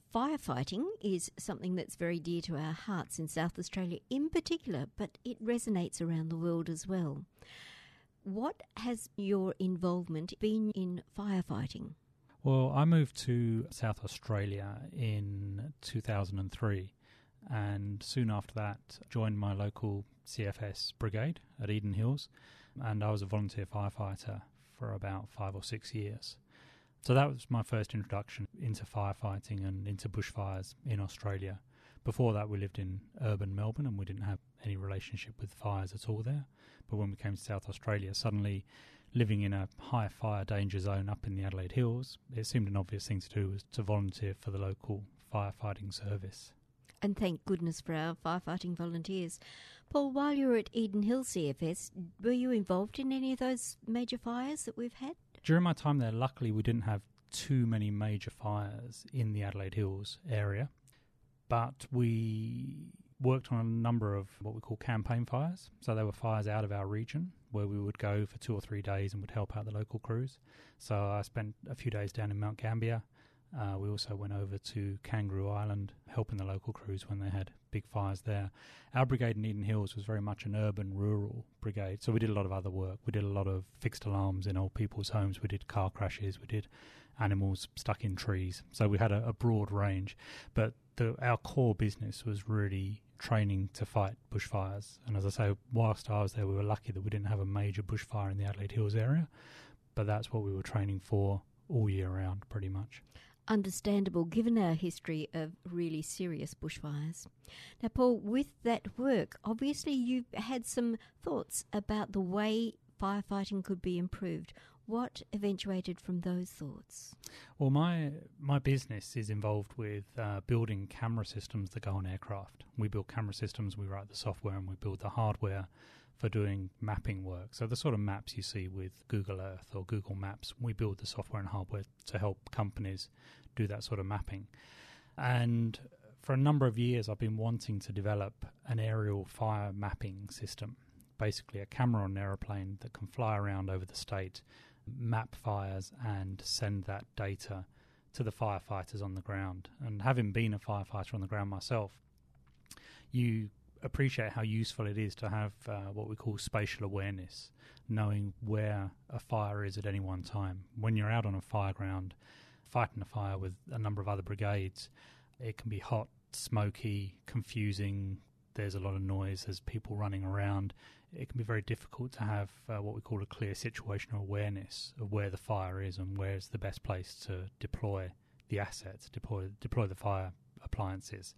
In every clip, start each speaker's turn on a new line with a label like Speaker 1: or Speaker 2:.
Speaker 1: Firefighting is something that's very dear to our hearts in South Australia in particular, but it resonates around the world as well. What has your involvement been in firefighting?
Speaker 2: Well, I moved to South Australia in 2003 and soon after that joined my local CFS brigade at Eden Hills, and I was a volunteer firefighter for about 5 or 6 years. So that was my first introduction into firefighting and into bushfires in Australia. Before that, we lived in urban Melbourne and we didn't have any relationship with fires at all there. But when we came to South Australia, suddenly living in a high fire danger zone up in the Adelaide Hills, it seemed an obvious thing to do was to volunteer for the local firefighting service.
Speaker 1: And thank goodness for our firefighting volunteers. Paul, while you were at Eden Hills CFS, were you involved in any of those major fires that we've had?
Speaker 2: During my time there, luckily we didn't have too many major fires in the Adelaide Hills area, but we worked on a number of what we call campaign fires. So they were fires out of our region where we would go for 2 or 3 days and would help out the local crews. So I spent a few days down in Mount Gambier. We also went over to Kangaroo Island, helping the local crews when they had big fires there. Our brigade in Eden Hills was very much an urban, rural brigade, so we did a lot of other work. We did a lot of fixed alarms in old people's homes. We did car crashes. We did animals stuck in trees. So we had a broad range. But our core business was really training to fight bushfires. And as I say, whilst I was there, we were lucky that we didn't have a major bushfire in the Adelaide Hills area, but that's what we were training for all year round, pretty much.
Speaker 1: Understandable, given our history of really serious bushfires. Now, Paul, with that work, obviously you've had some thoughts about the way firefighting could be improved. What eventuated from those thoughts?
Speaker 2: Well, my business is involved with building camera systems that go on aircraft. We build camera systems, we write the software, and we build the hardware for doing mapping work. So the sort of maps you see with Google Earth or Google Maps, we build the software and hardware to help companies do that sort of mapping. And for a number of years, I've been wanting to develop an aerial fire mapping system, basically a camera on an aeroplane that can fly around over the state, map fires and send that data to the firefighters on the ground. And having been a firefighter on the ground myself, you appreciate how useful it is to have what we call spatial awareness, knowing where a fire is at any one time. When you're out on a fire ground fighting a fire with a number of other brigades, it can be hot, smoky, confusing. There's a lot of noise, there's people running around. It can be very difficult to have what we call a clear situational awareness of where the fire is and where's the best place to deploy the assets, deploy the fire appliances.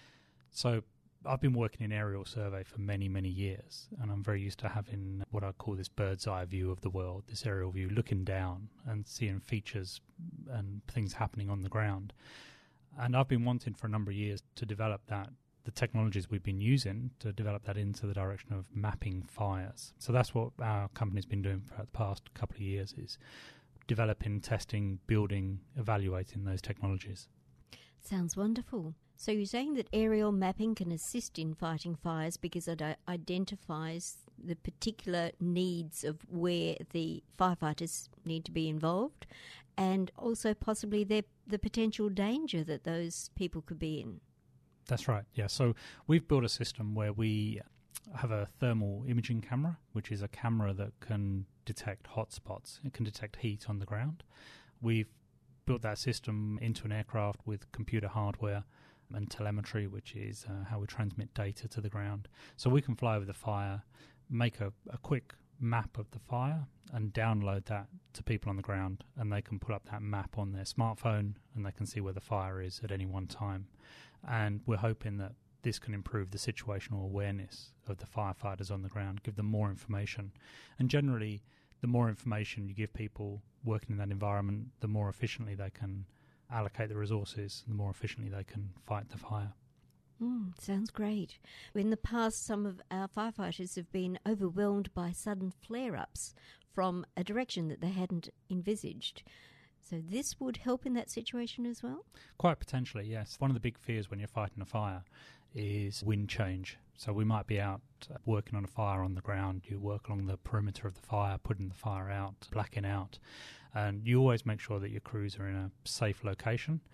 Speaker 2: So I've been working in aerial survey for many, many years, and I'm very used to having what I call this bird's eye view of the world, this aerial view, looking down and seeing features and things happening on the ground. And I've been wanting for a number of years to develop that, the technologies we've been using to develop that into the direction of mapping fires. So that's what our company's been doing for the past couple of years, is developing, testing, building, evaluating those technologies.
Speaker 1: Sounds wonderful. So you're saying that aerial mapping can assist in fighting fires because it identifies the particular needs of where the firefighters need to be involved and also possibly the potential danger that those people could be in.
Speaker 2: That's right, yeah. So we've built a system where we have a thermal imaging camera, which is a camera that can detect hotspots. It can detect heat on the ground. We've built that system into an aircraft with computer hardware and telemetry, which is how we transmit data to the ground. So we can fly over the fire, make a quick map of the fire and download that to people on the ground, and they can put up that map on their smartphone and they can see where the fire is at any one time. And we're hoping that this can improve the situational awareness of the firefighters on the ground, give them more information. And generally, the more information you give people working in that environment, the more efficiently they can allocate the resources, the more efficiently they can fight the fire.
Speaker 1: Sounds great. In the past, some of our firefighters have been overwhelmed by sudden flare-ups from a direction that they hadn't envisaged. So this would help in that situation as well?
Speaker 2: Quite potentially, yes. One of the big fears when you're fighting a fire is wind change. So we might be out working on a fire on the ground. You work along the perimeter of the fire, putting the fire out, blacking out. And you always make sure that your crews are in a safe location.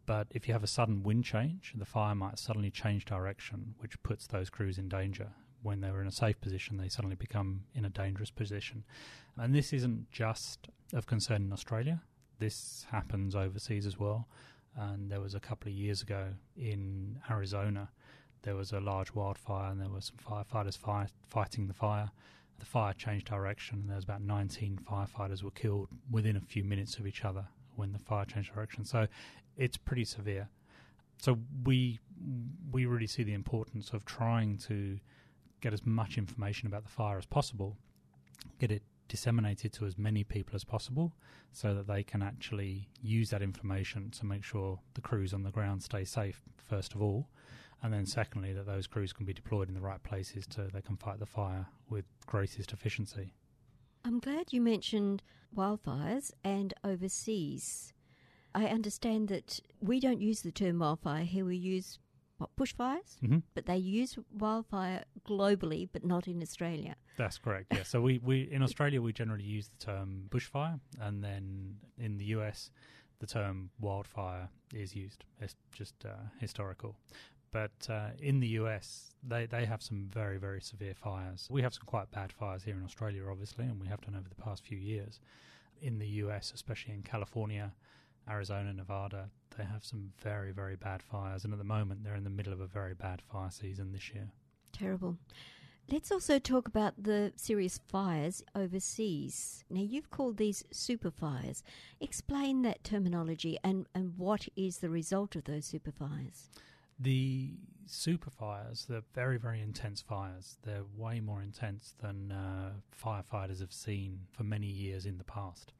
Speaker 2: But if you have a sudden wind change, the fire might suddenly change direction, which puts those crews in danger. When they were in a safe position, they suddenly become in a dangerous position. And this isn't just of concern in Australia. This happens overseas as well. And there was a couple of years ago in Arizona, there was a large wildfire and there were some firefighters fighting the fire. The fire changed direction and there was about 19 firefighters were killed within a few minutes of each other when the fire changed direction. So it's pretty severe. So we really see the importance of trying to get as much information about the fire as possible, get it disseminated to as many people as possible so that they can actually use that information to make sure the crews on the ground stay safe, first of all, and then secondly, that those crews can be deployed in the right places so they can fight the fire with greatest efficiency.
Speaker 1: I'm glad you mentioned wildfires and overseas. I understand that we don't use the term wildfire here, we use bushfires, but they use wildfire globally, but not in Australia.
Speaker 2: That's correct, yeah. So we in Australia, we generally use the term bushfire, and then in the US, the term wildfire is used. It's just historical. But in the US, they have some very, very severe fires. We have some quite bad fires here in Australia, obviously, and we have done over the past few years. In the US, especially in California, Arizona, Nevada, they have some very, very bad fires. And at the moment, they're in the middle of a very bad fire season this year.
Speaker 1: Terrible. Let's also talk about the serious fires overseas. Now, you've called these super fires. Explain that terminology and what is the result of those super fires.
Speaker 2: The super fires, they're very, very intense fires. They're way more intense than firefighters have seen for many years in the past.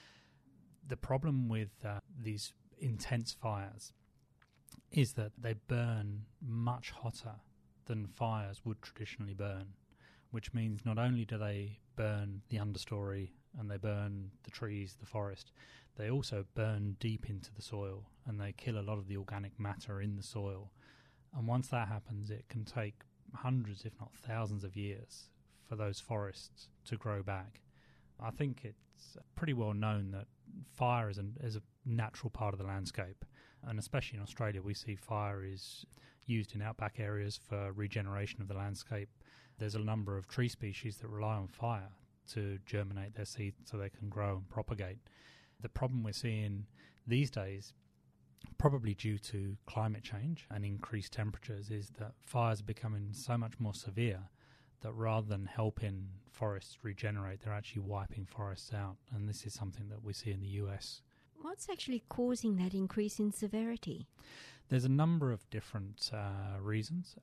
Speaker 2: The problem with these intense fires is that they burn much hotter than fires would traditionally burn, which means not only do they burn the understory and they burn the trees, the forest, they also burn deep into the soil and they kill a lot of the organic matter in the soil. And once that happens, it can take hundreds, if not thousands of years for those forests to grow back. I think it's pretty well known that fire is a natural part of the landscape, and especially in Australia we see fire is used in outback areas for regeneration of the landscape. There's a number of tree species that rely on fire to germinate their seeds so they can grow and propagate. The problem we're seeing these days, probably due to climate change and increased temperatures, is that fires are becoming so much more severe that rather than helping forests regenerate, they're actually wiping forests out. And this is something that we see in the US.
Speaker 1: What's actually causing that increase in severity?
Speaker 2: There's a number of different reasons.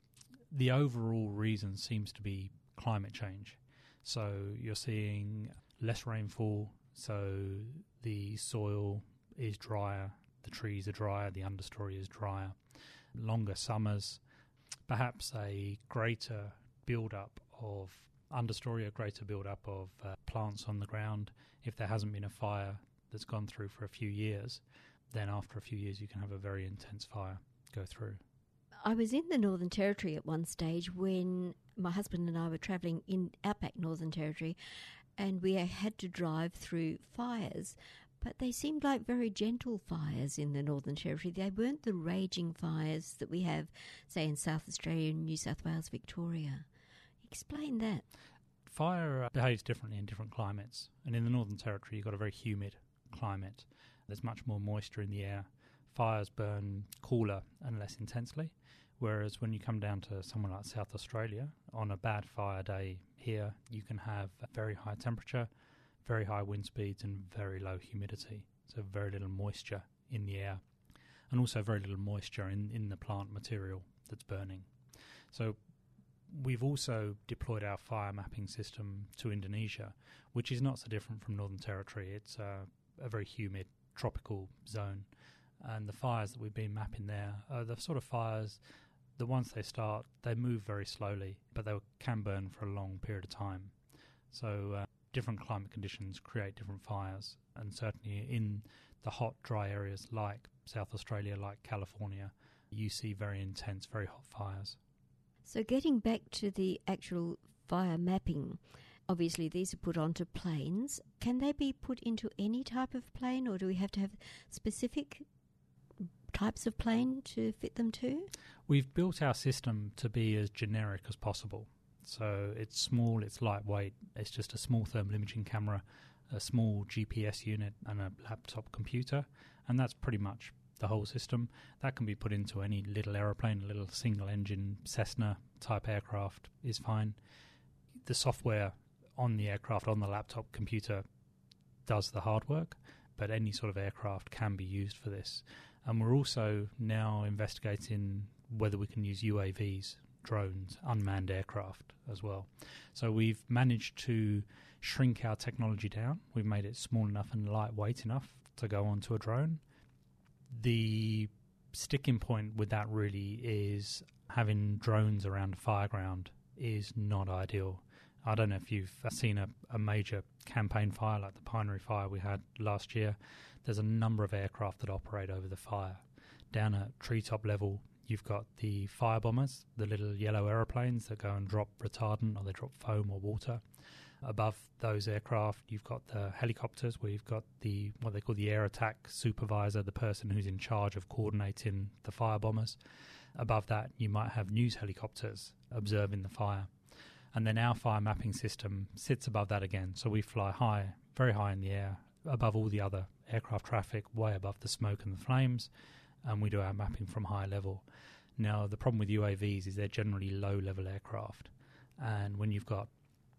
Speaker 2: The overall reason seems to be climate change. So you're seeing less rainfall, so the soil is drier, the trees are drier, the understory is drier, longer summers, perhaps a greater build-up of understory, a greater build-up of plants on the ground. If there hasn't been a fire that's gone through for a few years, then after a few years you can have a very intense fire go through.
Speaker 1: I was in the Northern Territory at one stage when my husband and I were travelling in outback Northern Territory, and we had to drive through fires, but they seemed like very gentle fires in the Northern Territory. They weren't the raging fires that we have, say, in South Australia, New South Wales, Victoria. Explain that.
Speaker 2: Fire behaves differently in different climates, and in the Northern Territory you've got a very humid climate. There's much more moisture in the air. Fires burn cooler and less intensely, whereas when you come down to somewhere like South Australia, on a bad fire day here, you can have very high temperature, very high wind speeds and very low humidity, so very little moisture in the air, and also very little moisture in the plant material that's burning. So we've also deployed our fire mapping system to Indonesia, which is not so different from Northern Territory. It's a very humid tropical zone, and the fires that we've been mapping there are the sort of fires that once they start, they move very slowly, but they can burn for a long period of time. So different climate conditions create different fires, and certainly in the hot, dry areas like South Australia, like California, you see very intense, very hot fires.
Speaker 1: So getting back to the actual fire mapping, obviously these are put onto planes. Can they be put into any type of plane, or do we have to have specific types of plane to fit them to?
Speaker 2: We've built our system to be as generic as possible. So it's small, it's lightweight, it's just a small thermal imaging camera, a small GPS unit and a laptop computer, and that's pretty much the whole system. That can be put into any little aeroplane, a little single-engine Cessna type aircraft is fine. The software on the aircraft, on the laptop computer, does the hard work, but any sort of aircraft can be used for this. And we're also now investigating whether we can use UAVs, drones, unmanned aircraft as well. So we've managed to shrink our technology down. We've made it small enough and lightweight enough to go onto a drone. The sticking point with that really is having drones around a fireground is not ideal. I don't know if you've seen a major campaign fire like the Pinery Fire we had last year. There's a number of aircraft that operate over the fire. Down at treetop level, you've got the fire bombers, the little yellow aeroplanes that go and drop retardant or they drop foam or water. Above those aircraft, you've got the helicopters where you've got what they call the air attack supervisor, the person who's in charge of coordinating the fire bombers. Above that, you might have news helicopters observing the fire. And then our fire mapping system sits above that again. So we fly high, very high in the air, above all the other aircraft traffic, way above the smoke and the flames, and we do our mapping from high level. Now, the problem with UAVs is they're generally low-level aircraft. And when you've got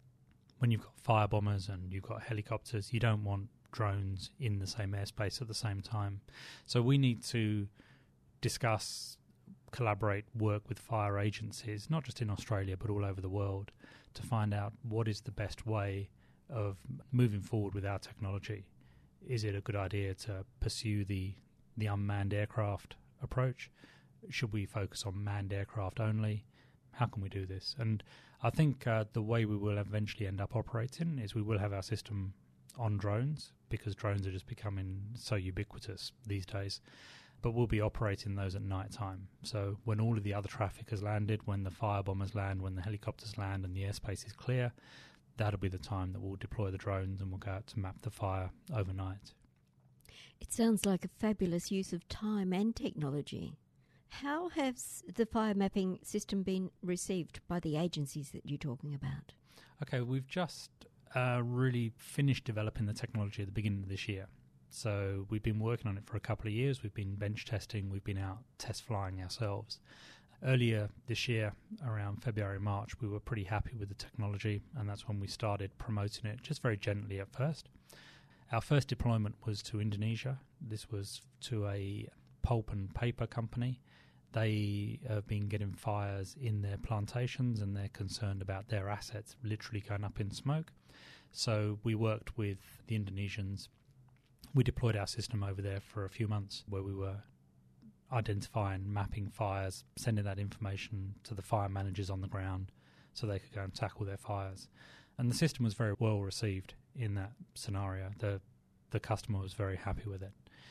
Speaker 2: fire bombers and you've got helicopters, you don't want drones in the same airspace at the same time. So we need to discuss, collaborate, work with fire agencies, not just in Australia but all over the world, to find out what is the best way of moving forward with our technology. Is it a good idea to pursue the unmanned aircraft approach? Should we focus on manned aircraft only? How can we do this? And I think the way we will eventually end up operating is we will have our system on drones, because drones are just becoming so ubiquitous these days. But we'll be operating those at night time. So when all of the other traffic has landed, when the fire bombers land, when the helicopters land and the airspace is clear, that'll be the time that we'll deploy the drones and we'll go out to map the fire overnight.
Speaker 1: It sounds like a fabulous use of time and technology. How has the fire mapping system been received by the agencies that you're talking about?
Speaker 2: Okay, we've just really finished developing the technology at the beginning of this year. So we've been working on it for a couple of years. We've been bench testing. We've been out test flying ourselves. Earlier this year, around February, March, we were pretty happy with the technology, and that's when we started promoting it, just very gently at first. Our first deployment was to Indonesia. This was to a pulp and paper company. They have been getting fires in their plantations and they're concerned about their assets literally going up in smoke. So we worked with the Indonesians. We deployed our system over there for a few months where we were identifying, mapping fires, sending that information to the fire managers on the ground so they could go and tackle their fires. And the system was very well received in that scenario. The customer was very happy with it.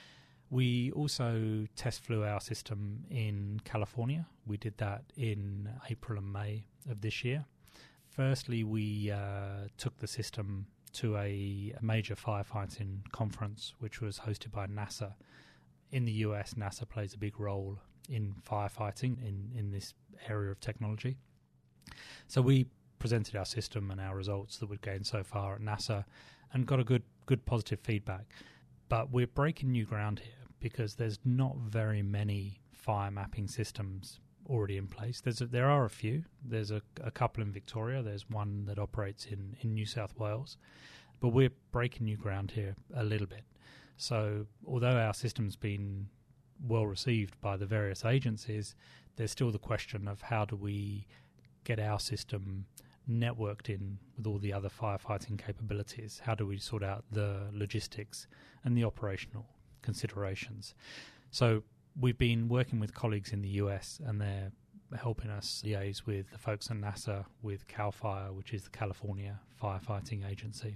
Speaker 2: We also test flew our system in California. We did that in April and May of this year. Firstly, we took the system to a major firefighting conference, which was hosted by NASA. In the US, NASA plays a big role in firefighting in this area of technology. So we presented our system and our results that we'd gained so far at NASA and got a good positive feedback. But we're breaking new ground here because there's not very many fire mapping systems already in place. There are a few. There's a couple in Victoria. There's one that operates in New South Wales. But we're breaking new ground here a little bit. So although our system's been well received by the various agencies, there's still the question of how do we get our system networked in with all the other firefighting capabilities? How do we sort out the logistics and the operational considerations? So we've been working with colleagues in the US and they're helping us liaise with the folks at NASA, with CAL FIRE, which is the California Firefighting Agency.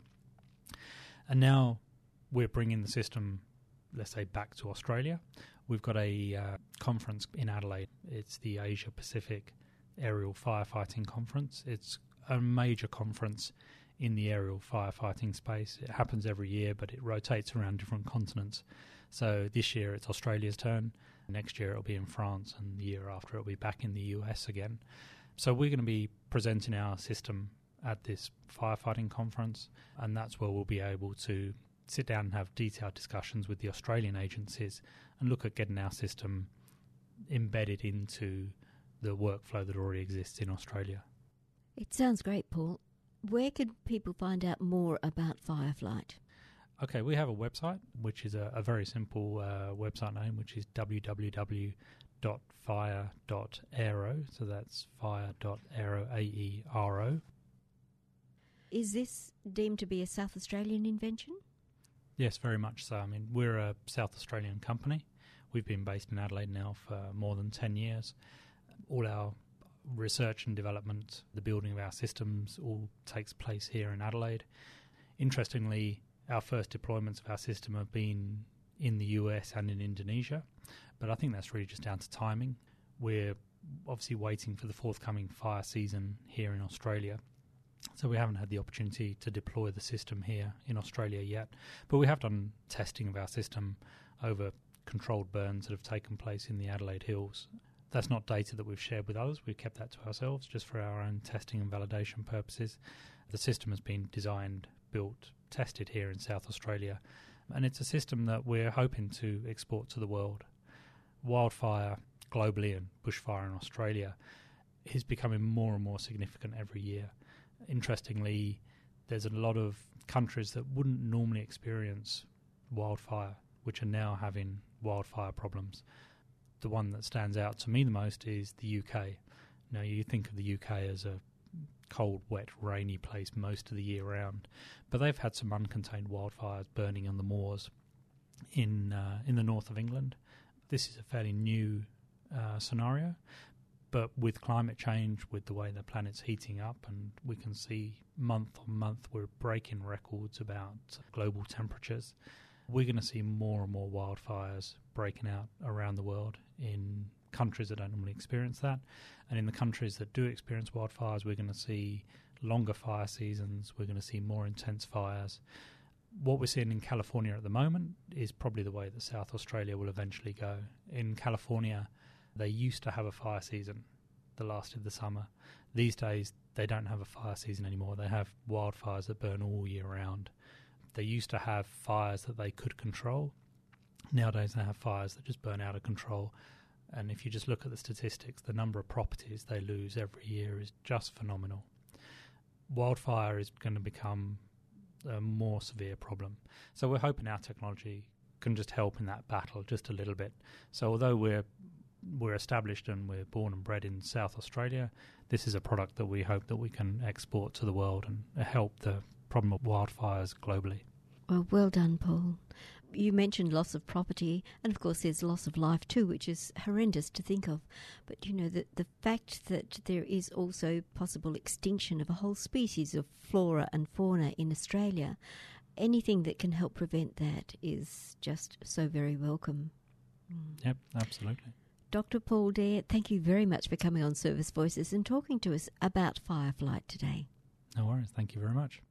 Speaker 2: And now we're bringing the system, let's say, back to Australia. We've got a conference in Adelaide. It's the Asia Pacific Aerial Firefighting Conference. It's a major conference in the aerial firefighting space. It happens every year, but it rotates around different continents. So this year it's Australia's turn, Next year it'll be in France, and the year after it'll be back in the US again. So we're going to be presenting our system at this firefighting conference, and that's where we'll be able to sit down and have detailed discussions with the Australian agencies and look at getting our system embedded into the workflow that already exists in Australia.
Speaker 1: It sounds great, Paul. Where could people find out more about Fireflight?
Speaker 2: Okay, we have a website, which is a very simple website name, which is www.fire.aero. So that's fire.aero, A-E-R-O.
Speaker 1: Is this deemed to be a South Australian invention?
Speaker 2: Yes, very much so. I mean, we're a South Australian company. We've been based in Adelaide now for more than 10 years. All our research and development, the building of our systems, all takes place here in Adelaide. Interestingly, our first deployments of our system have been in the US and in Indonesia, but I think that's really just down to timing. We're obviously waiting for the forthcoming fire season here in Australia, so we haven't had the opportunity to deploy the system here in Australia yet, but we have done testing of our system over controlled burns that have taken place in the Adelaide Hills. That's not data that we've shared with others. We've kept that to ourselves just for our own testing and validation purposes. The system has been designed, built, tested here in South Australia, and it's a system that we're hoping to export to the world. Wildfire globally and bushfire in Australia is becoming more and more significant every year. Interestingly, there's a lot of countries that wouldn't normally experience wildfire, which are now having wildfire problems. The one that stands out to me the most is the UK. Now, you think of the UK as a cold, wet, rainy place most of the year round, but they've had some uncontained wildfires burning on the moors in the north of England. This is a fairly new scenario, but with climate change, with the way the planet's heating up, and we can see month on month we're breaking records about global temperatures, we're going to see more and more wildfires breaking out around the world in countries that don't normally experience that. And in the countries that do experience wildfires, we're going to see longer fire seasons, we're going to see more intense fires. What we're seeing in California at the moment is probably the way that South Australia will eventually go. In California, they used to have a fire season that lasted the summer. These days, they don't have a fire season anymore. They have wildfires that burn all year round. They used to have fires that they could control. Nowadays, they have fires that just burn out of control. And if you just look at the statistics, the number of properties they lose every year is just phenomenal. Wildfire is going to become a more severe problem. So we're hoping our technology can just help in that battle just a little bit. So although we're established and we're born and bred in South Australia, this is a product that we hope that we can export to the world and help the problem of wildfires globally.
Speaker 1: Well done, Paul. You mentioned loss of property, and of course there's loss of life too, which is horrendous to think of. But you know, the fact that there is also possible extinction of a whole species of flora and fauna in Australia, anything that can help prevent that is just so very welcome.
Speaker 2: Yep, absolutely.
Speaker 1: Dr. Paul Dare, thank you very much for coming on Service Voices and talking to us about Fireflight today.
Speaker 2: No worries. Thank you very much.